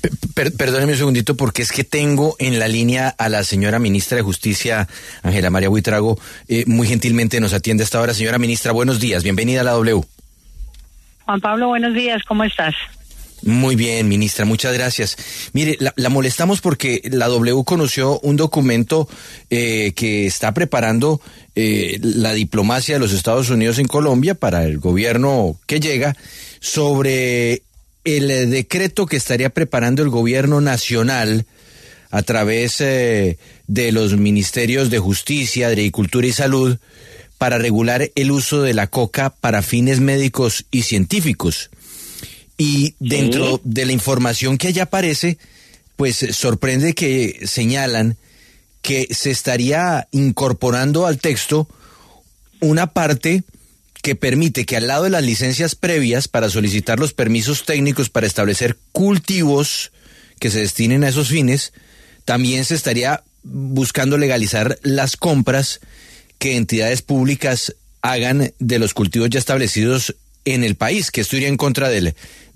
Perdóneme un segundito, porque es que tengo en la línea a la señora ministra de Justicia, Ángela María Buitrago. Muy gentilmente nos atiende hasta ahora. Señora ministra, buenos días, bienvenida a la W. Juan Pablo, buenos días, ¿cómo estás? Muy bien, ministra, muchas gracias. Mire, la molestamos porque la W conoció un documento que está preparando la diplomacia de los Estados Unidos en Colombia para el gobierno que llega sobre el decreto que estaría preparando el gobierno nacional a través de los ministerios de Justicia, de Agricultura y Salud para regular el uso de la coca para fines médicos y científicos. Y dentro de la información que allá aparece, pues sorprende que señalan que se estaría incorporando al texto una parte que permite que al lado de las licencias previas para solicitar los permisos técnicos para establecer cultivos que se destinen a esos fines, también se estaría buscando legalizar las compras que entidades públicas hagan de los cultivos ya establecidos en el país, que esto iría en contra del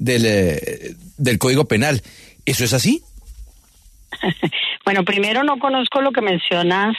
Código Penal. ¿Eso es así? Bueno, primero no conozco lo que mencionas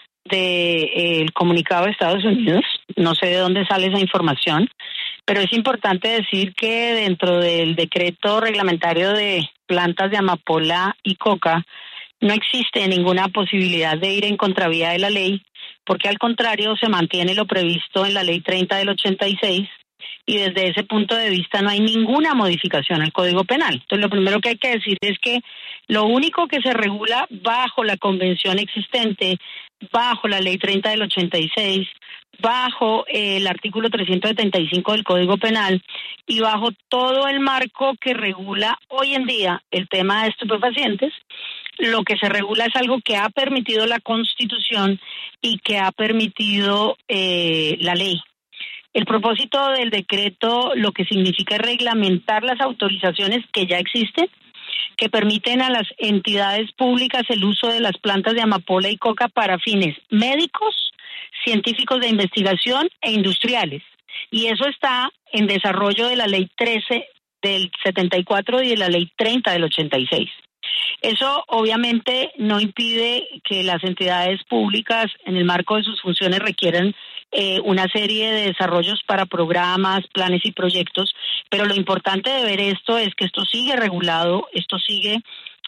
del comunicado de Estados Unidos, no sé de dónde sale esa información, pero es importante decir que dentro del decreto reglamentario de plantas de amapola y coca no existe ninguna posibilidad de ir en contravía de la ley, porque al contrario se mantiene lo previsto en la Ley 30 del 86, y desde ese punto de vista no hay ninguna modificación al Código Penal. Entonces, lo primero que hay que decir es que lo único que se regula bajo la convención existente, bajo la Ley 30 del 86, bajo el artículo 375 del Código Penal y bajo todo el marco que regula hoy en día el tema de estupefacientes, lo que se regula es algo que ha permitido la Constitución y que ha permitido la ley. El propósito del decreto lo que significa es reglamentar las autorizaciones que ya existen, que permiten a las entidades públicas el uso de las plantas de amapola y coca para fines médicos, científicos de investigación e industriales. Y eso está en desarrollo de la Ley 13 del 74 y de la Ley 30 del 86. Eso obviamente no impide que las entidades públicas en el marco de sus funciones requieran una serie de desarrollos para programas, planes y proyectos, pero lo importante de ver esto es que esto sigue regulado, esto sigue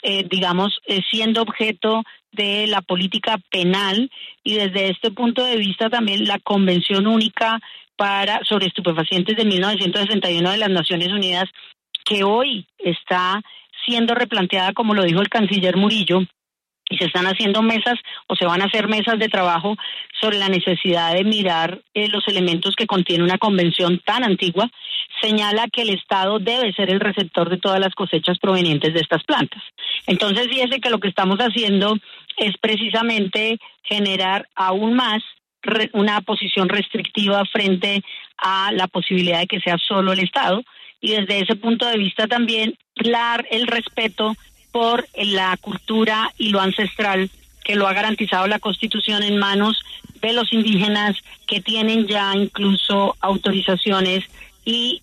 siendo objeto de la política penal, y desde este punto de vista también la Convención Única sobre Estupefacientes de 1961 de las Naciones Unidas, que hoy está siendo replanteada, como lo dijo el canciller Murillo, y se están haciendo mesas o se van a hacer mesas de trabajo sobre la necesidad de mirar los elementos que contiene una convención tan antigua, señala que el Estado debe ser el receptor de todas las cosechas provenientes de estas plantas. Entonces, fíjese que lo que estamos haciendo es precisamente generar aún más una posición restrictiva frente a la posibilidad de que sea solo el Estado, y desde ese punto de vista también el respeto por la cultura y lo ancestral que lo ha garantizado la Constitución en manos de los indígenas, que tienen ya incluso autorizaciones y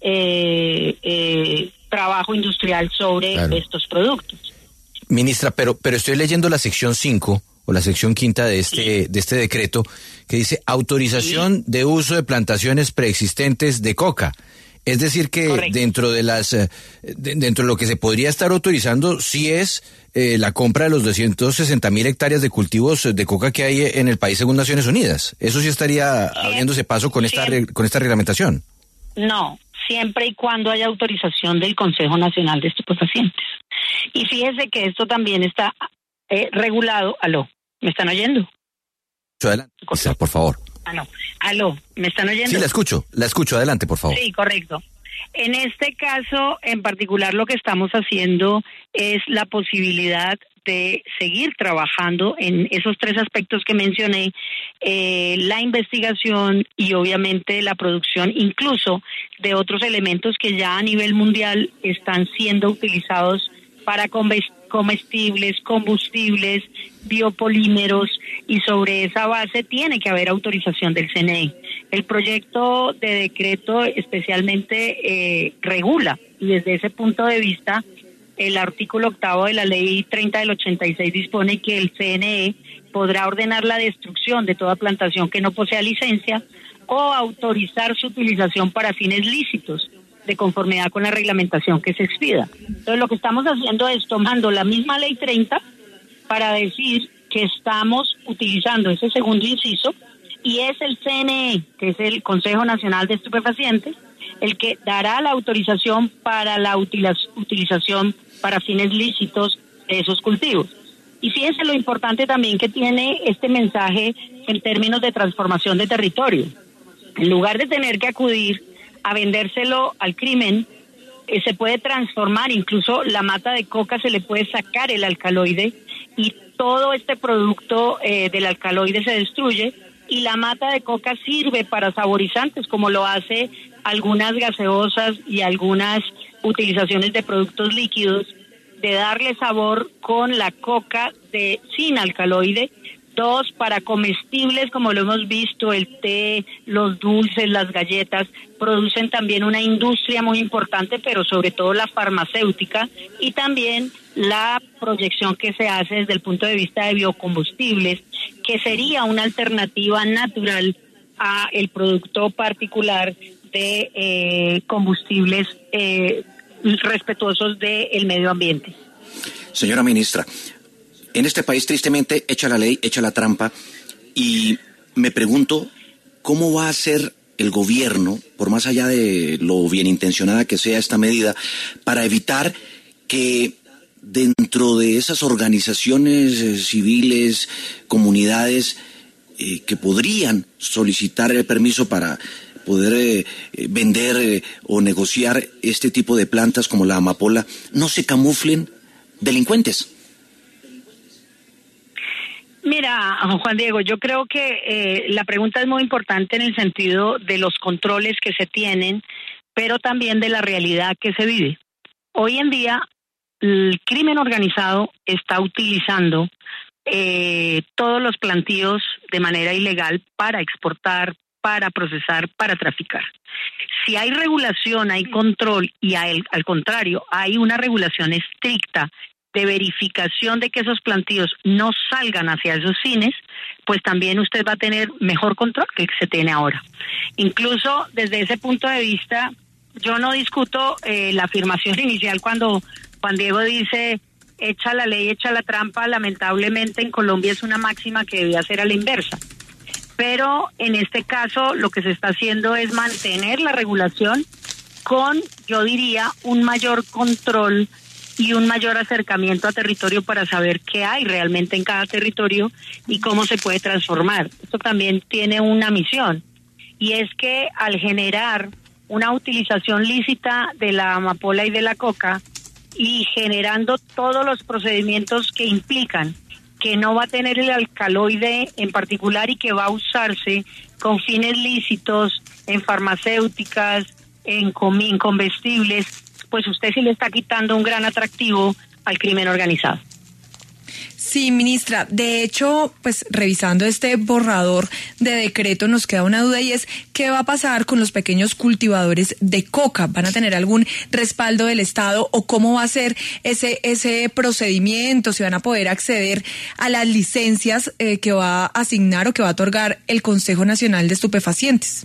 trabajo industrial sobre estos productos. Ministra, pero estoy leyendo la sección 5 o la sección 5 de este decreto, que dice autorización de uso de plantaciones preexistentes de coca. Es decir que Correcto. dentro de dentro de lo que se podría estar autorizando sí es la compra de los 260,000 hectáreas de cultivos de coca que hay en el país según Naciones Unidas. Eso sí estaría abriéndose paso con esta reglamentación. No, siempre y cuando haya autorización del Consejo Nacional de Estupefacientes. Y fíjese que esto también está regulado. ¿Aló? ¿Me están oyendo? Adelante, por favor. ¿Aló? ¿Me están oyendo? Sí, la escucho, adelante, por favor. Sí, correcto. En este caso, en particular, lo que estamos haciendo es la posibilidad de seguir trabajando en esos tres aspectos que mencioné, la investigación y obviamente la producción, incluso de otros elementos que ya a nivel mundial están siendo utilizados para comestibles, combustibles, biopolímeros, y sobre esa base tiene que haber autorización del CNE. El proyecto de decreto especialmente regula, y desde ese punto de vista el artículo 8 de la ley 30 del 86 dispone que el CNE podrá ordenar la destrucción de toda plantación que no posea licencia o autorizar su utilización para fines lícitos, de conformidad con la reglamentación que se expida. Entonces lo que estamos haciendo es tomando la misma ley 30 para decir que estamos utilizando ese segundo inciso, y es el CNE, que es el Consejo Nacional de Estupefacientes, el que dará la autorización para la utilización para fines lícitos de esos cultivos. Y fíjense lo importante también que tiene este mensaje en términos de transformación de territorio. En lugar de tener que acudir a vendérselo al crimen, se puede transformar, incluso la mata de coca se le puede sacar el alcaloide y todo este producto del alcaloide se destruye, y la mata de coca sirve para saborizantes, como lo hace algunas gaseosas y algunas utilizaciones de productos líquidos, de darle sabor con la coca sin alcaloide. 2, para comestibles, como lo hemos visto, el té, los dulces, las galletas, producen también una industria muy importante, pero sobre todo la farmacéutica, y también la proyección que se hace desde el punto de vista de biocombustibles, que sería una alternativa natural a el producto particular de combustibles respetuosos del medio ambiente. Señora ministra, en este país tristemente echa la ley, echa la trampa, y me pregunto cómo va a ser el gobierno, por más allá de lo bien intencionada que sea esta medida, para evitar que dentro de esas organizaciones civiles, comunidades que podrían solicitar el permiso para poder vender o negociar este tipo de plantas como la amapola, no se camuflen delincuentes. Mira, Juan Diego, yo creo que la pregunta es muy importante en el sentido de los controles que se tienen, pero también de la realidad que se vive. Hoy en día, el crimen organizado está utilizando todos los plantíos de manera ilegal para exportar, para procesar, para traficar. Si hay regulación, hay control, y al contrario, hay una regulación estricta de verificación de que esos plantíos no salgan hacia esos fines, pues también usted va a tener mejor control que el que se tiene ahora. Incluso desde ese punto de vista, yo no discuto la afirmación inicial cuando Juan Diego dice echa la ley, echa la trampa. Lamentablemente en Colombia es una máxima que debía ser a la inversa. Pero en este caso lo que se está haciendo es mantener la regulación con, yo diría, un mayor control y un mayor acercamiento a territorio para saber qué hay realmente en cada territorio y cómo se puede transformar. Esto también tiene una misión, y es que al generar una utilización lícita de la amapola y de la coca, y generando todos los procedimientos que implican que no va a tener el alcaloide en particular y que va a usarse con fines lícitos en farmacéuticas, en comestibles, pues usted sí le está quitando un gran atractivo al crimen organizado. Sí, ministra. De hecho, pues revisando este borrador de decreto nos queda una duda, y es ¿qué va a pasar con los pequeños cultivadores de coca? ¿Van a tener algún respaldo del Estado o cómo va a ser ese procedimiento? ¿Si van a poder acceder a las licencias que va a asignar o que va a otorgar el Consejo Nacional de Estupefacientes?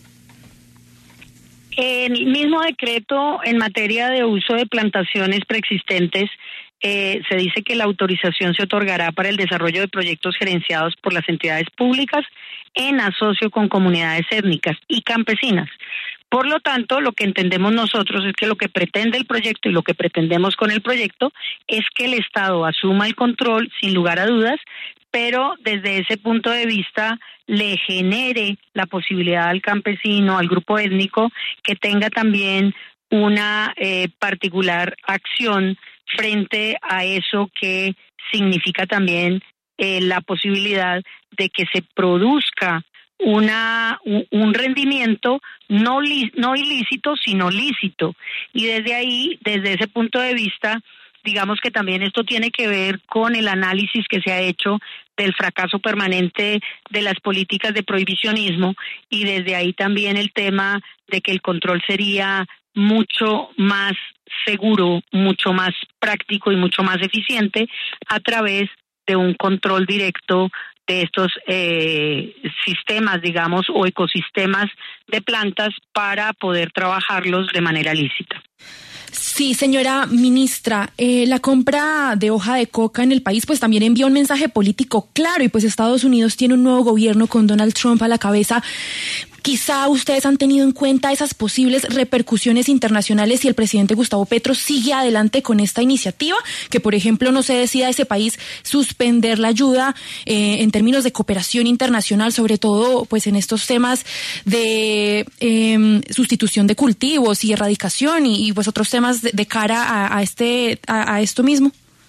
El mismo decreto en materia de uso de plantaciones preexistentes se dice que la autorización se otorgará para el desarrollo de proyectos gerenciados por las entidades públicas en asocio con comunidades étnicas y campesinas. Por lo tanto, lo que entendemos nosotros es que lo que pretende el proyecto y lo que pretendemos con el proyecto es que el Estado asuma el control sin lugar a dudas, pero desde ese punto de vista le genere la posibilidad al campesino, al grupo étnico, que tenga también una particular acción frente a eso que significa también la posibilidad de que se produzca un rendimiento no ilícito, sino lícito. Y desde ahí, desde ese punto de vista, digamos que también esto tiene que ver con el análisis que se ha hecho del fracaso permanente de las políticas de prohibicionismo, y desde ahí también el tema de que el control sería mucho más seguro, mucho más práctico y mucho más eficiente a través de un control directo de estos sistemas, digamos, o ecosistemas de plantas para poder trabajarlos de manera lícita. Sí, señora ministra, la compra de hoja de coca en el país pues también envía un mensaje político claro y pues Estados Unidos tiene un nuevo gobierno con Donald Trump a la cabeza. Quizá ustedes han tenido en cuenta esas posibles repercusiones internacionales si el presidente Gustavo Petro sigue adelante con esta iniciativa, que por ejemplo no se decida ese país suspender la ayuda en términos de cooperación internacional, sobre todo pues en estos temas de sustitución de cultivos y erradicación y pues otros temas de cara a esto mismo.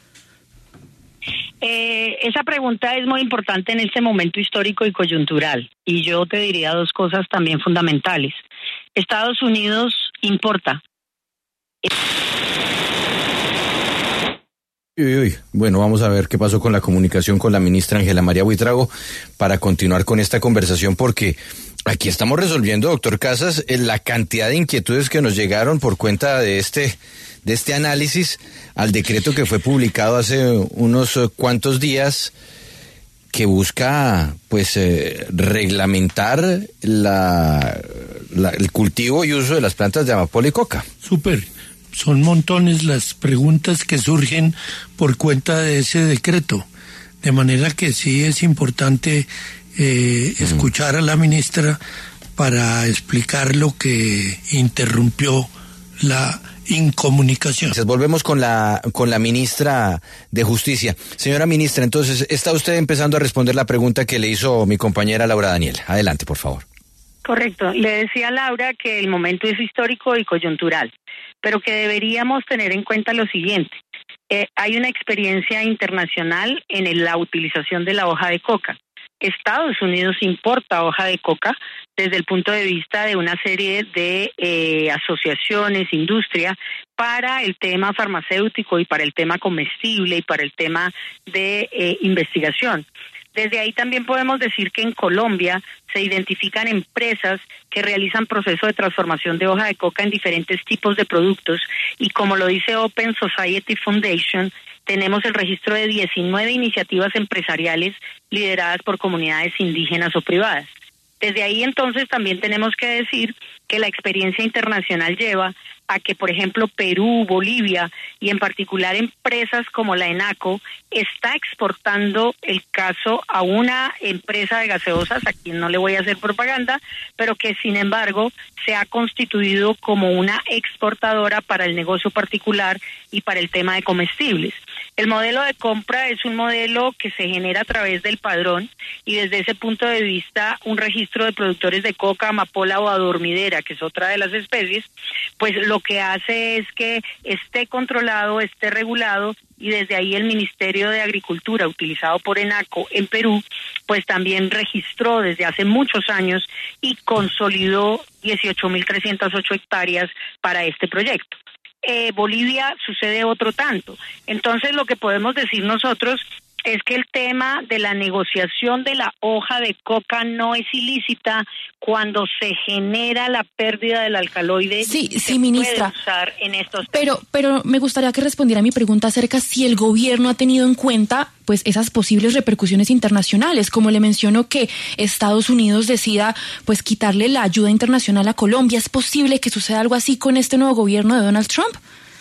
Esa pregunta es muy importante en este momento histórico y coyuntural, y yo te diría dos cosas también fundamentales. Estados Unidos importa. Bueno, vamos a ver qué pasó con la comunicación con la ministra Ángela María Buitrago para continuar con esta conversación, porque aquí estamos resolviendo, doctor Casas, la cantidad de inquietudes que nos llegaron por cuenta de este análisis al decreto que fue publicado hace unos cuantos días, que busca pues reglamentar el cultivo y uso de las plantas de amapola y coca. Súper. Son montones las preguntas que surgen por cuenta de ese decreto. De manera que sí es importante escuchar a la ministra para explicar lo que interrumpió la incomunicación. Entonces, volvemos con la ministra de Justicia. Señora ministra, entonces, está usted empezando a responder la pregunta que le hizo mi compañera Laura Daniel. Adelante, por favor. Correcto. Le decía a Laura que el momento es histórico y coyuntural, pero que deberíamos tener en cuenta lo siguiente. Hay una experiencia internacional en la utilización de la hoja de coca. Estados Unidos importa hoja de coca desde el punto de vista de una serie de asociaciones, industria, para el tema farmacéutico y para el tema comestible y para el tema de investigación. Desde ahí también podemos decir que en Colombia se identifican empresas que realizan procesos de transformación de hoja de coca en diferentes tipos de productos y, como lo dice Open Society Foundation, tenemos el registro de 19 iniciativas empresariales lideradas por comunidades indígenas o privadas. Desde ahí entonces también tenemos que decir que la experiencia internacional lleva a que, por ejemplo, Perú, Bolivia y en particular empresas como la ENACO está exportando el caso a una empresa de gaseosas, a quien no le voy a hacer propaganda, pero que sin embargo se ha constituido como una exportadora para el negocio particular y para el tema de comestibles. El modelo de compra es un modelo que se genera a través del padrón y desde ese punto de vista un registro de productores de coca, amapola o adormidera, que es otra de las especies, pues lo que hace es que esté controlado, esté regulado, y desde ahí el Ministerio de Agricultura, utilizado por ENACO en Perú, pues también registró desde hace muchos años y consolidó 18.308 hectáreas para este proyecto. Bolivia sucede otro tanto. Entonces lo que podemos decir nosotros es que el tema de la negociación de la hoja de coca no es ilícita cuando se genera la pérdida del alcaloide. Sí, ministra. Puede usar en estos pero me gustaría que respondiera a mi pregunta acerca si el gobierno ha tenido en cuenta pues esas posibles repercusiones internacionales, como le menciono que Estados Unidos decida pues quitarle la ayuda internacional a Colombia. ¿Es posible que suceda algo así con este nuevo gobierno de Donald Trump?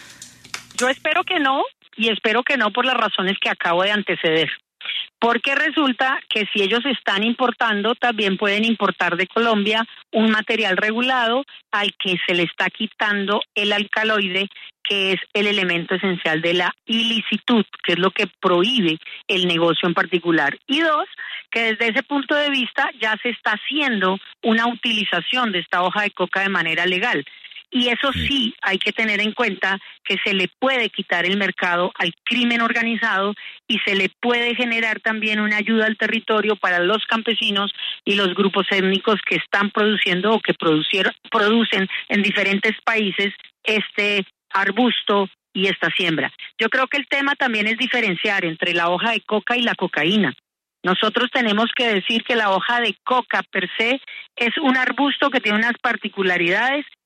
Yo espero que no. Y espero que no, por las razones que acabo de anteceder. Porque resulta que si ellos están importando, también pueden importar de Colombia un material regulado al que se le está quitando el alcaloide, que es el elemento esencial de la ilicitud, que es lo que prohíbe el negocio en particular. Y dos, que desde ese punto de vista ya se está haciendo una utilización de esta hoja de coca de manera legal. Y eso sí, hay que tener en cuenta que se le puede quitar el mercado al crimen organizado y se le puede generar también una ayuda al territorio para los campesinos y los grupos étnicos que están produciendo o que producen en diferentes países este arbusto y esta siembra. Yo creo que el tema también es diferenciar entre la hoja de coca y la cocaína. Nosotros tenemos que decir que la hoja de coca per se es un arbusto que tiene unas particularidades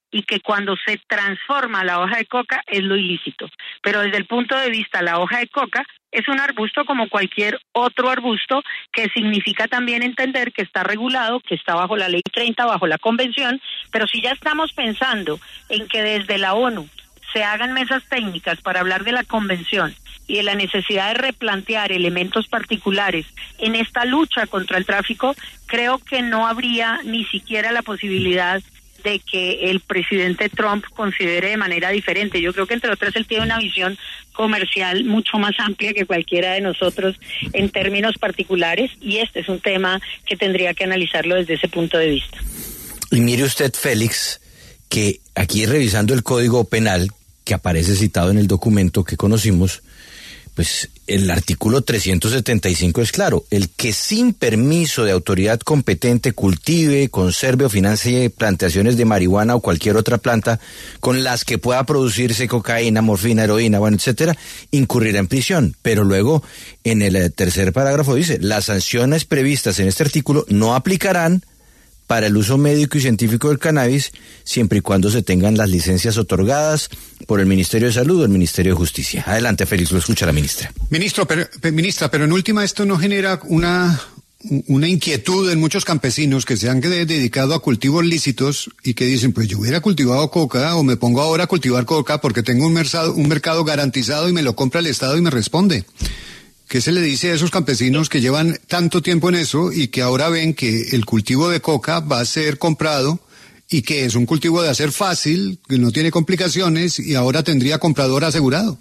y que cuando se transforma la hoja de coca es lo ilícito. Pero desde el punto de vista, la hoja de coca es un arbusto como cualquier otro arbusto, que significa también entender que está regulado, que está bajo la ley 30, bajo la convención, pero si ya estamos pensando en que desde la ONU se hagan mesas técnicas para hablar de la convención y de la necesidad de replantear elementos particulares en esta lucha contra el tráfico, creo que no habría ni siquiera la posibilidad de que el presidente Trump considere de manera diferente. Yo creo que, entre otras, él tiene una visión comercial mucho más amplia que cualquiera de nosotros en términos particulares, y este es un tema que tendría que analizarlo desde ese punto de vista. Y mire usted, Félix, que aquí revisando el Código Penal, que aparece citado en el documento que conocimos, pues el artículo 375 es claro: el que sin permiso de autoridad competente cultive, conserve o financie plantaciones de marihuana o cualquier otra planta con las que pueda producirse cocaína, morfina, heroína, bueno, etcétera, incurrirá en prisión. Pero luego, en el tercer parágrafo dice: las sanciones previstas en este artículo no aplicarán para el uso médico y científico del cannabis, siempre y cuando se tengan las licencias otorgadas por el Ministerio de Salud o el Ministerio de Justicia. Adelante, Félix, lo escucha la ministra. Ministra, pero en última esto no genera una inquietud en muchos campesinos que se han dedicado a cultivos lícitos y que dicen, pues yo hubiera cultivado coca o me pongo ahora a cultivar coca porque tengo un mercado garantizado y me lo compra el Estado y me responde. ¿Qué se le dice a esos campesinos que llevan tanto tiempo en eso y que ahora ven que el cultivo de coca va a ser comprado y que es un cultivo de hacer fácil, que no tiene complicaciones y ahora tendría comprador asegurado?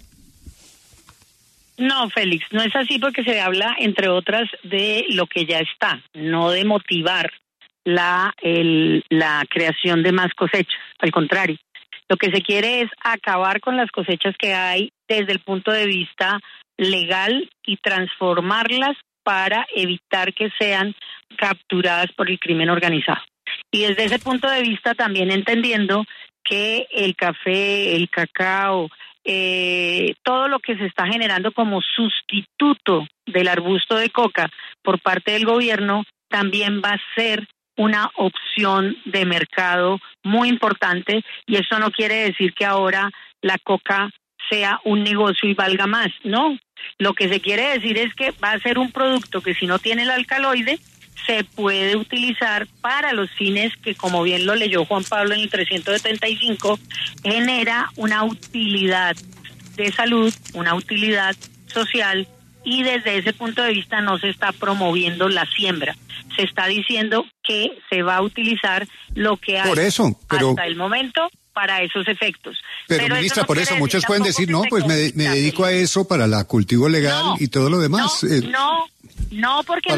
No, Félix, no es así, porque se habla, entre otras, de lo que ya está, no de motivar la creación de más cosechas. Al contrario, lo que se quiere es acabar con las cosechas que hay desde el punto de vista legal y transformarlas para evitar que sean capturadas por el crimen organizado. Y desde ese punto de vista también entendiendo que el café, el cacao, todo lo que se está generando como sustituto del arbusto de coca por parte del gobierno también va a ser una opción de mercado muy importante, y eso no quiere decir que ahora la coca sea un negocio y valga más, no. Lo que se quiere decir es que va a ser un producto que, si no tiene el alcaloide, se puede utilizar para los fines que, como bien lo leyó Juan Pablo en el 375, genera una utilidad de salud, una utilidad social, y desde ese punto de vista no se está promoviendo la siembra. Se está diciendo que se va a utilizar lo que hay hasta el momento para esos efectos. Pero ministra, por eso muchos pueden decir, no, pues me dedico a eso para el cultivo legal y todo lo demás. No, porque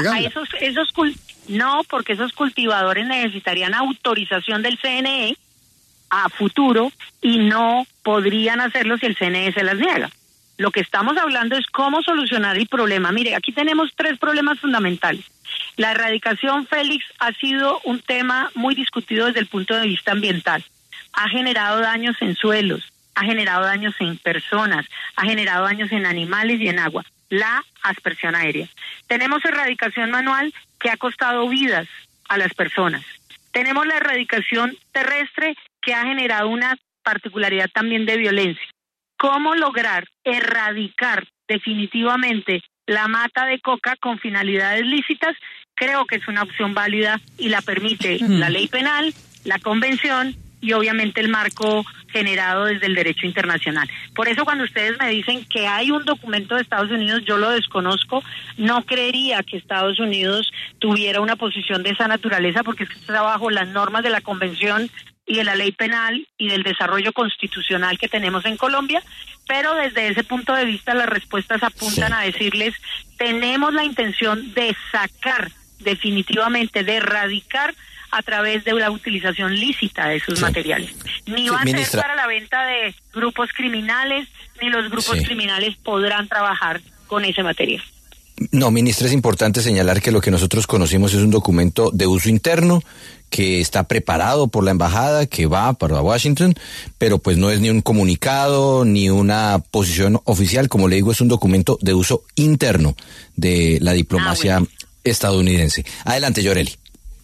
porque esos cultivadores necesitarían autorización del CNE a futuro y no podrían hacerlo si el CNE se las niega. Lo que estamos hablando es cómo solucionar el problema. Mire, aquí tenemos 3 problemas fundamentales. La erradicación, Félix, ha sido un tema muy discutido desde el punto de vista ambiental. Ha generado daños en suelos, ha generado daños en personas, ha generado daños en animales y en agua. La aspersión aérea. Tenemos erradicación manual, que ha costado vidas a las personas. Tenemos la erradicación terrestre, que ha generado una particularidad también de violencia. ¿Cómo lograr erradicar definitivamente la mata de coca con finalidades lícitas? Creo que es una opción válida y la permite la ley penal, la convención y obviamente el marco generado desde el derecho internacional. Por eso, cuando ustedes me dicen que hay un documento de Estados Unidos, yo lo desconozco. No creería que Estados Unidos tuviera una posición de esa naturaleza, porque es que está bajo las normas de la convención y de la ley penal y del desarrollo constitucional que tenemos en Colombia, pero desde ese punto de vista las respuestas apuntan a decirles: tenemos la intención de sacar definitivamente, de erradicar a través de la utilización lícita de esos materiales. Ni va a ser para la venta de grupos criminales, ni los grupos criminales podrán trabajar con ese material. No, ministra, es importante señalar que lo que nosotros conocimos es un documento de uso interno que está preparado por la embajada, que va para Washington, pero pues no es ni un comunicado ni una posición oficial. Como le digo, es un documento de uso interno de la diplomacia estadounidense. Adelante, Yoreli.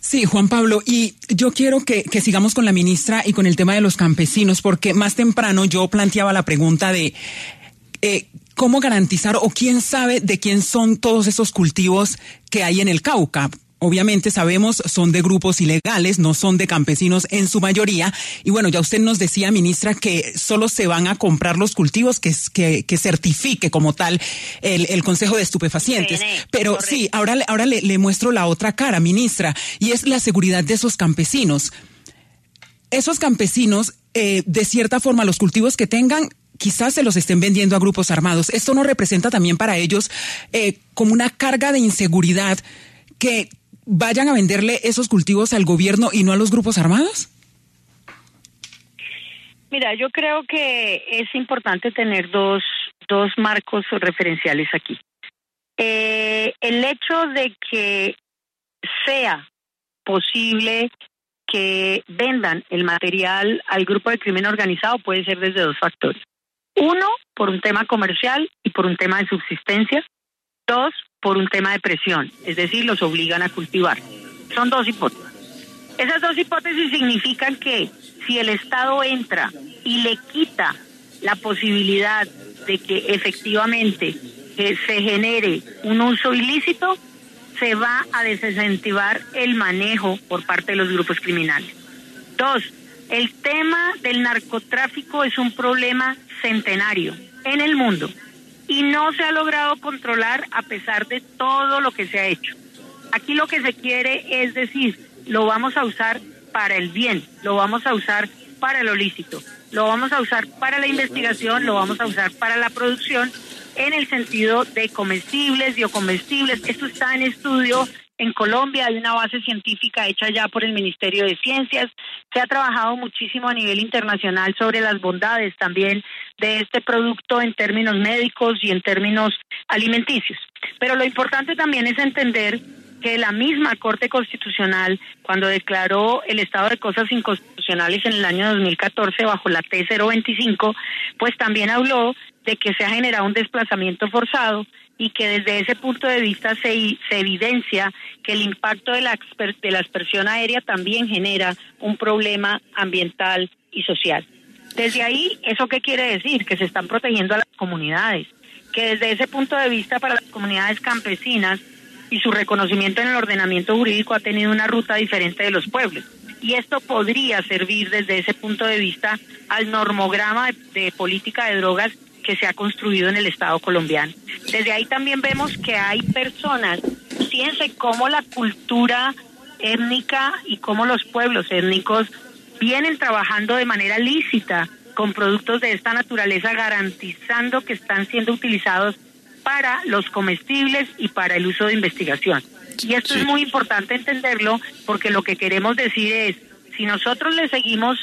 Sí, Juan Pablo, y yo quiero que sigamos con la ministra y con el tema de los campesinos, porque más temprano yo planteaba la pregunta de cómo garantizar o quién sabe de quién son todos esos cultivos que hay en el Cauca. Obviamente sabemos son de grupos ilegales, no son de campesinos en su mayoría. Y bueno, ya usted nos decía, ministra, que solo se van a comprar los cultivos que certifique como tal el Consejo de Estupefacientes. Pero correcto. Sí, ahora le muestro la otra cara, ministra, y es la seguridad de esos campesinos. Esos campesinos, de cierta forma, los cultivos que tengan, quizás se los estén vendiendo a grupos armados. ¿Esto no representa también para ellos como una carga de inseguridad que vayan a venderle esos cultivos al gobierno y no a los grupos armados? Mira, yo creo que es importante tener dos marcos referenciales aquí. El hecho de que sea posible que vendan el material al grupo de crimen organizado puede ser desde dos factores. Uno, por un tema comercial y por un tema de subsistencia. Dos, por un tema de presión, es decir, los obligan a cultivar. Son dos hipótesis. Esas dos hipótesis significan que si el Estado entra y le quita la posibilidad de que efectivamente se genere un uso ilícito, se va a desincentivar el manejo por parte de los grupos criminales. Dos, el tema del narcotráfico es un problema centenario en el mundo y no se ha logrado controlar a pesar de todo lo que se ha hecho. Aquí lo que se quiere es decir, lo vamos a usar para el bien, lo vamos a usar para lo lícito, lo vamos a usar para la investigación, lo vamos a usar para la producción en el sentido de comestibles, biocomestibles. Esto está en estudio en Colombia, hay una base científica hecha ya por el Ministerio de Ciencias. Se ha trabajado muchísimo a nivel internacional sobre las bondades también de este producto en términos médicos y en términos alimenticios. Pero lo importante también es entender que la misma Corte Constitucional, cuando declaró el estado de cosas inconstitucionales en el año 2014 bajo la T025, pues también habló de que se ha generado un desplazamiento forzado y que desde ese punto de vista se evidencia que el impacto de la aspersión aérea también genera un problema ambiental y social. Desde ahí, ¿eso qué quiere decir? Que se están protegiendo a las comunidades, que desde ese punto de vista para las comunidades campesinas y su reconocimiento en el ordenamiento jurídico ha tenido una ruta diferente de los pueblos. Y esto podría servir desde ese punto de vista al normograma de política de drogas que se ha construido en el Estado colombiano. Desde ahí también vemos que hay personas, fíjense cómo la cultura étnica y cómo los pueblos étnicos vienen trabajando de manera lícita con productos de esta naturaleza, garantizando que están siendo utilizados para los comestibles y para el uso de investigación. Y esto es muy importante entenderlo, porque lo que queremos decir es, si nosotros le seguimos,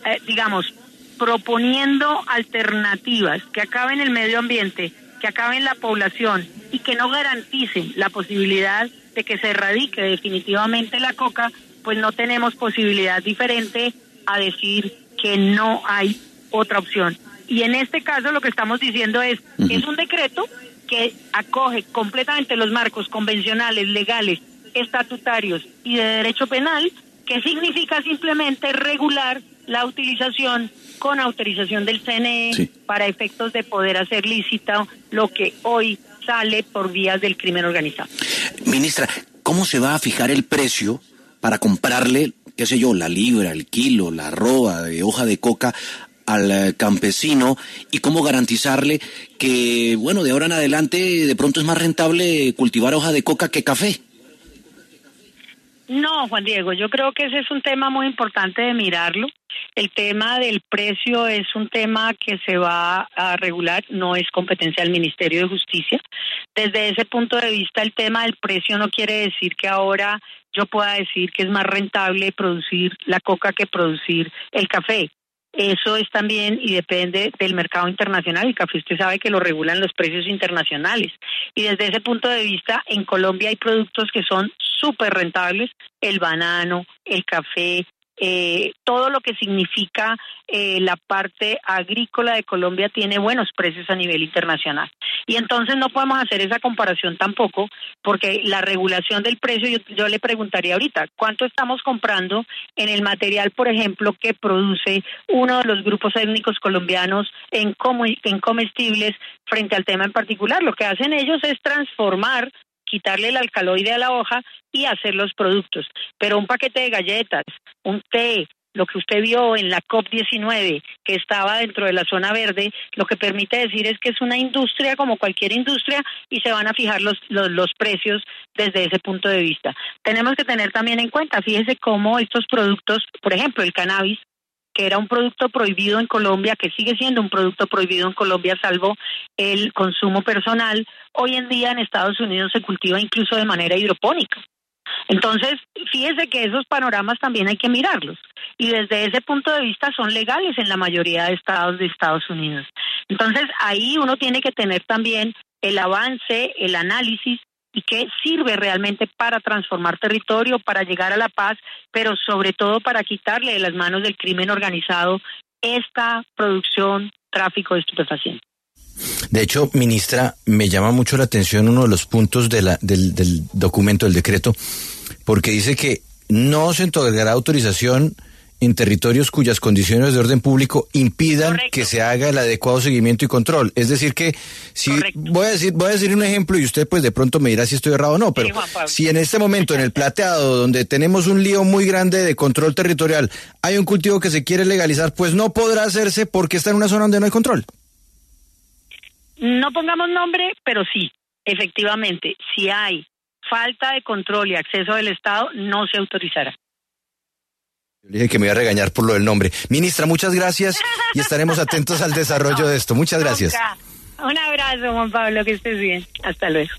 proponiendo alternativas que acaben el medio ambiente, que acaben la población y que no garanticen la posibilidad de que se erradique definitivamente la coca, pues no tenemos posibilidad diferente a decir que no hay otra opción. Y en este caso lo que estamos diciendo es un decreto que acoge completamente los marcos convencionales, legales, estatutarios y de derecho penal, que significa simplemente regular la utilización con autorización del CNE para efectos de poder hacer lícita lo que hoy sale por vías del crimen organizado. Ministra, ¿cómo se va a fijar el precio para comprarle, qué sé yo, la libra, el kilo, la arroba de hoja de coca al campesino, y cómo garantizarle que, bueno, de ahora en adelante de pronto es más rentable cultivar hoja de coca que café? No, Juan Diego, yo creo que ese es un tema muy importante de mirarlo. El tema del precio es un tema que se va a regular, no es competencia del Ministerio de Justicia. Desde ese punto de vista, el tema del precio no quiere decir que ahora yo pueda decir que es más rentable producir la coca que producir el café. Eso es también y depende del mercado internacional. El café usted sabe que lo regulan los precios internacionales. Y desde ese punto de vista, en Colombia hay productos que son súper rentables, el banano, el café, todo lo que significa la parte agrícola de Colombia tiene buenos precios a nivel internacional. Y entonces no podemos hacer esa comparación tampoco, porque la regulación del precio, yo le preguntaría ahorita, ¿cuánto estamos comprando en el material, por ejemplo, que produce uno de los grupos étnicos colombianos en comestibles frente al tema en particular? Lo que hacen ellos es transformar, quitarle el alcaloide a la hoja y hacer los productos. Pero un paquete de galletas, un té, lo que usted vio en la COP19, que estaba dentro de la zona verde, lo que permite decir es que es una industria como cualquier industria y se van a fijar los precios desde ese punto de vista. Tenemos que tener también en cuenta, fíjese cómo estos productos, por ejemplo, el cannabis, que era un producto prohibido en Colombia, que sigue siendo un producto prohibido en Colombia, salvo el consumo personal, hoy en día en Estados Unidos se cultiva incluso de manera hidropónica. Entonces, fíjese que esos panoramas también hay que mirarlos. Y desde ese punto de vista son legales en la mayoría de estados de Estados Unidos. Entonces, ahí uno tiene que tener también el avance, el análisis, y qué sirve realmente para transformar territorio, para llegar a la paz, pero sobre todo para quitarle de las manos del crimen organizado esta producción, tráfico de estupefacientes. De hecho, ministra, me llama mucho la atención uno de los puntos del documento, del decreto, porque dice que no se otorgará autorización en territorios cuyas condiciones de orden público impidan Correcto. que se haga el adecuado seguimiento y control. Es decir que, si voy a decir un ejemplo y usted pues de pronto me dirá si estoy errado o no, pero si en este momento en el Plateado, donde tenemos un lío muy grande de control territorial, hay un cultivo que se quiere legalizar, pues no podrá hacerse porque está en una zona donde no hay control. No pongamos nombre, pero sí, efectivamente, si hay falta de control y acceso del Estado, no se autorizará. Yo le dije que me iba a regañar por lo del nombre. Ministra, muchas gracias y estaremos atentos al desarrollo de esto. Muchas gracias. Un abrazo, Juan Pablo, que estés bien. Hasta luego.